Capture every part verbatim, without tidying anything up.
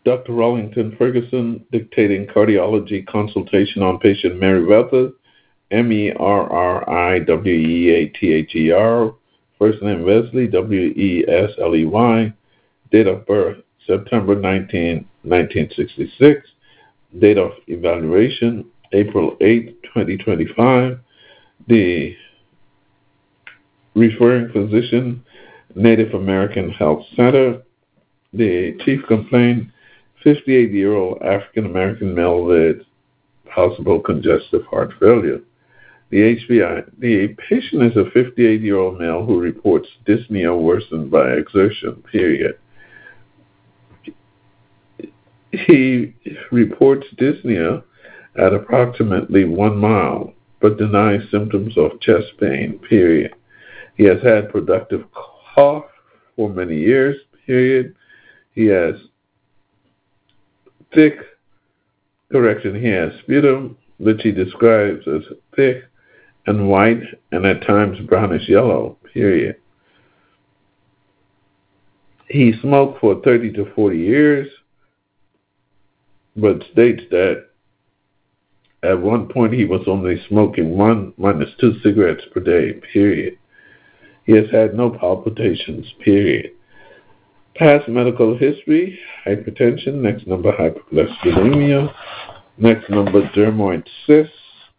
Doctor Rollington Ferguson, dictating cardiology consultation on patient Mary Weather, M E R R I W E A T H E R, first name Wesley, W E S L E Y, date of birth September nineteenth, nineteen sixty-six, date of evaluation April eighth, twenty twenty-five, the referring physician, Native American Health Center, the chief complaint, fifty-eight-year-old African American male with possible congestive heart failure. The H B I, the patient is a fifty-eight-year-old male who reports dyspnea worsened by exertion, period. He reports dyspnea at approximately one mile, but denies symptoms of chest pain, period. He has had productive cough for many years, period. He has thick, correction, he has sputum, which he describes as thick and white and at times brownish yellow, period. He smoked for thirty to forty years, but states that at one point he was only smoking one minus two cigarettes per day, period. He has had no palpitations, period. Past medical history, hypertension, next number hypercholesterolemia, next number dermoid cysts,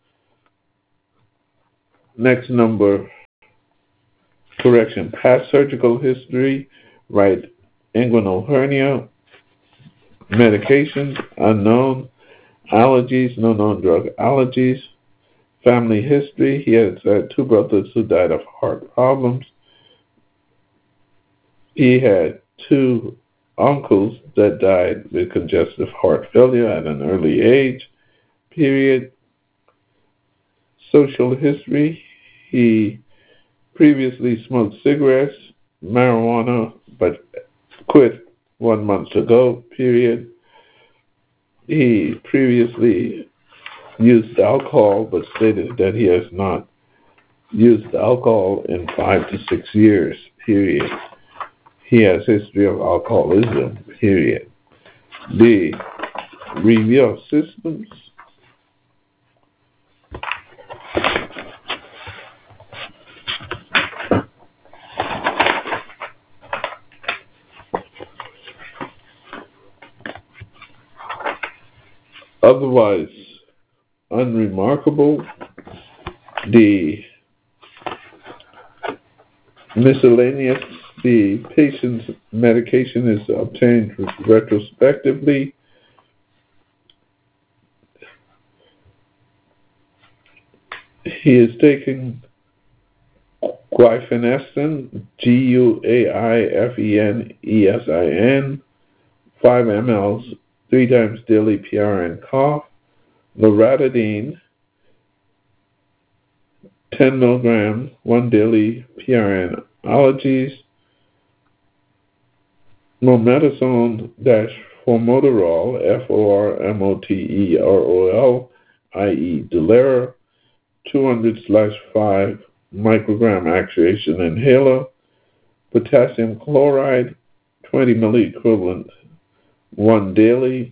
next number, correction, past surgical history, right inguinal hernia, medications, unknown, allergies, no known drug allergies, family history, he has had two brothers who died of heart problems. He had two uncles that died with congestive heart failure at an early age, period. Social history, he previously smoked cigarettes, marijuana, but quit one month ago, period. He previously used alcohol, but stated that he has not used alcohol in five to six years, period. He has history of alcoholism, period. The review of systems, otherwise unremarkable. The miscellaneous, the patient's medication is obtained retrospectively. He is taking guaifenesin, G U A I F E N E S I N, five milliliters, three times daily, P R N cough, loratadine, ten milligrams, one daily, P R N allergies, mometasone dash formoterol, F O R M O T E R O L, that is. Dulera, two hundred slash five microgram actuation inhaler, potassium chloride, twenty milliequivalent, one daily,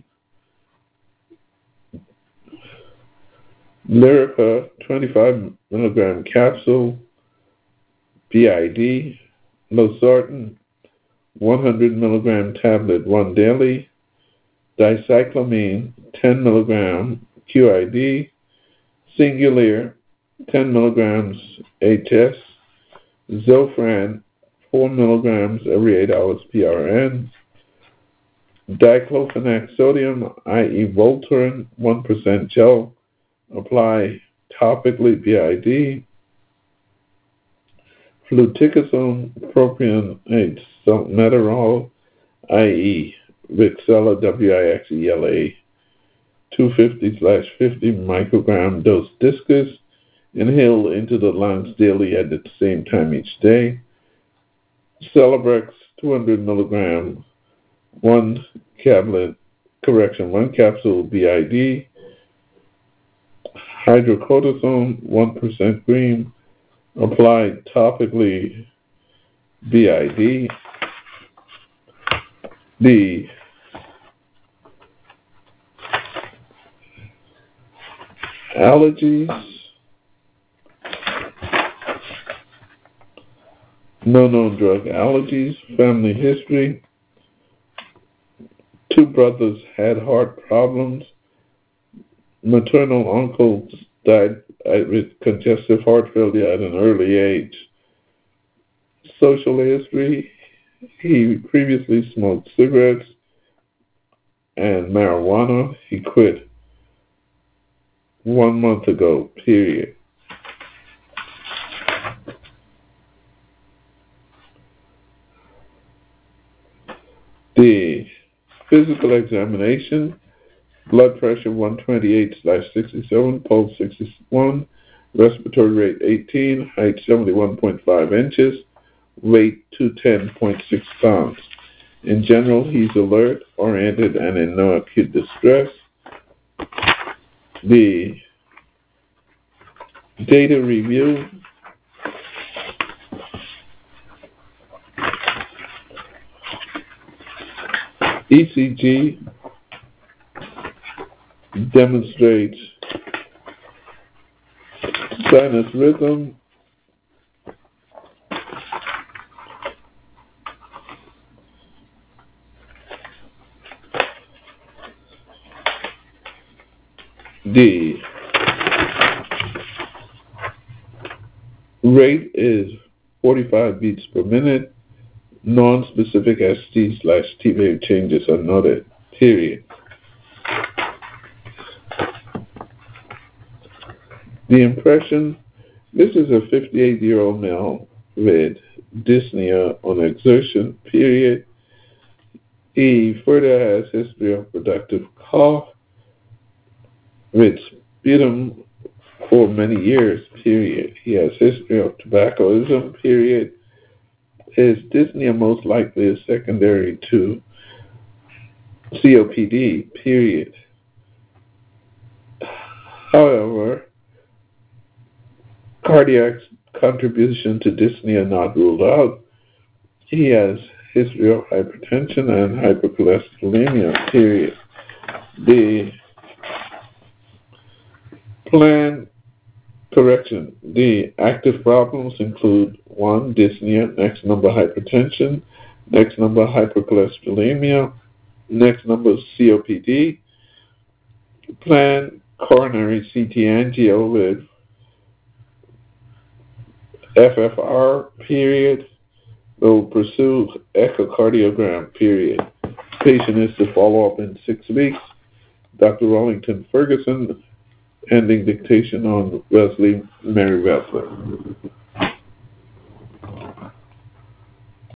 Lyrica, twenty-five milligram capsule, B I D, losartan, one hundred milligram tablet, one daily, dicyclamine, ten milligram Q I D, Singulair, ten milligrams H S, Zofran, four milligrams every eight hours, P R N, diclofenac sodium, that is. Voltaren, one percent gel, apply topically, B I D, fluticasone, propionate salmeterol, that is. Vixela, W I X E L A, two hundred fifty slash fifty microgram dose discus, inhale into the lungs daily at the same time each day. Celebrex, two hundred milligrams, one tablet, correction, one capsule, B I D. Hydrocortisone, one percent cream, applied topically, B I D. The Allergies. No known drug allergies. Family history. Two brothers had heart problems. Maternal uncle died with congestive heart failure at an early age. Social history. He previously smoked cigarettes and marijuana. He quit one month ago, period. The physical examination, blood pressure one twenty-eight slash sixty-seven, pulse sixty-one, respiratory rate eighteen, height seventy-one point five inches, weight two hundred ten point six pounds. In general, he's alert, oriented, and in no acute distress. The data review, E C G demonstrates sinus rhythm, the rate is forty-five beats per minute. Non-specific S T slash T wave changes are noted, period. The impression, this is a fifty-eight-year-old male with dyspnea on exertion, period. He further has history of productive cough with sputum for many years, period. He has history of tobaccoism, period. His dyspnea most likely is secondary to C O P D, period. However, cardiac contribution to dyspnea not ruled out. He has history of hypertension and hypercholesterolemia, period. The plan correction. The active problems include one, dyspnea, next number hypertension, next number hypercholesterolemia, next number C O P D. Plan coronary C T angio with F F R, period. Will pursue echocardiogram, period. Patient is to follow up in six weeks. Doctor Wellington Ferguson, ending dictation on Wesley Mary Wessler.